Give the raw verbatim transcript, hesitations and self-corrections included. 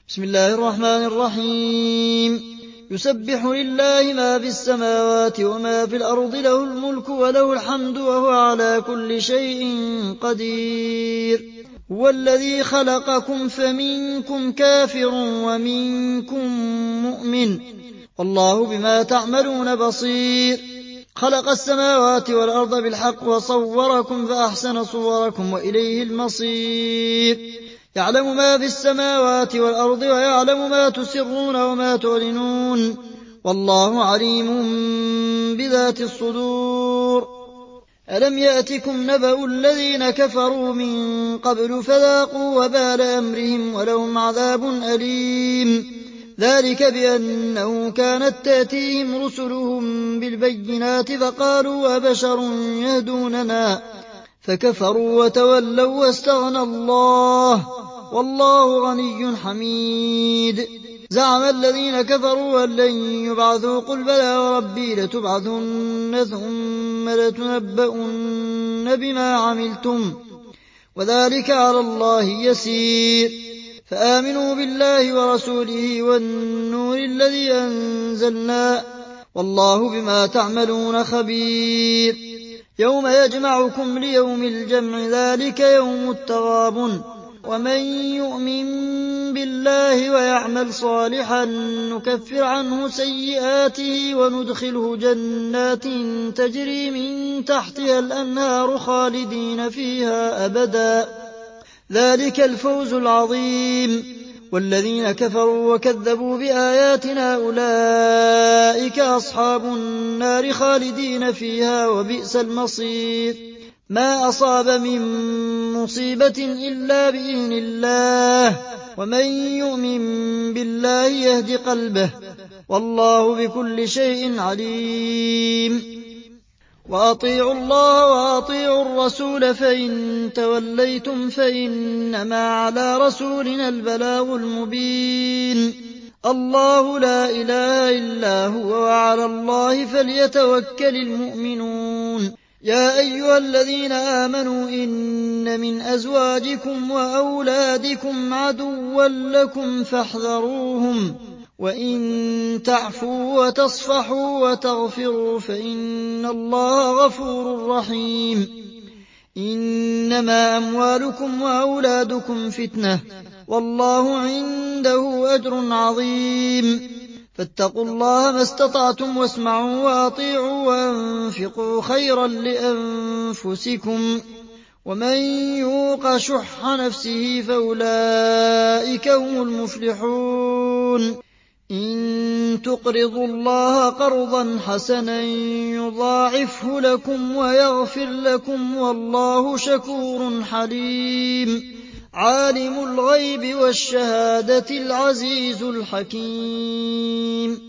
بسم الله الرحمن الرحيم يسبح لله ما في السماوات وما في الأرض له الملك وله الحمد وهو على كل شيء قدير هو الذي خلقكم فمنكم كافر ومنكم مؤمن والله بما تعملون بصير خلق السماوات والأرض بالحق وصوركم فأحسن صوركم وإليه المصير يعلم ما في السماوات والأرض ويعلم ما تسرون وما تعلنون والله عليم بذات الصدور ألم يأتكم نبأ الذين كفروا من قبل فذاقوا وبال أمرهم ولهم عذاب أليم ذلك بأنه كانت تأتيهم رسلهم بالبينات فقالوا أبشر يهدوننا فكفروا وتولوا واستغنى الله والله غني حميد زعم الذين كفروا أن لن يبعثوا قل بلى وربي لتبعثن ثم لتنبؤن بما عملتم وذلك على الله يسير فآمنوا بالله ورسوله والنور الذي أنزلنا والله بما تعملون خبير يوم يجمعكم ليوم الجمع ذلك يوم التغابن ومن يؤمن بالله ويعمل صالحا نكفر عنه سيئاته وندخله جنات تجري من تحتها الأنهار خالدين فيها أبدا ذلك الفوز العظيم والذين كفروا وكذبوا بآياتنا أولئك أصحاب النار خالدين فيها وبئس المصير ما أصاب من مصيبة إلا بإذن الله ومن يؤمن بالله يهد قلبه والله بكل شيء عليم وأطيعوا الله وأطيعوا الرسول فإن توليتم فإنما على رسولنا البلاغ المبين الله لا إله إلا هو وعلى الله فليتوكل المؤمنون يا أيها الذين آمنوا إن من أزواجكم وأولادكم عدوا لكم فاحذروهم وإن تعفوا وتصفحوا وتغفروا فإن الله غفور رحيم إنما أموالكم وأولادكم فتنة والله عنده أجر عظيم فاتقوا الله ما استطعتم واسمعوا وأطيعوا وأنفقوا خيرا لأنفسكم ومن يوق شح نفسه فأولئك هم المفلحون إن تقرضوا الله قرضا حسنا يضاعفه لكم ويغفر لكم والله شكور حليم عالم الغيب والشهادة العزيز الحكيم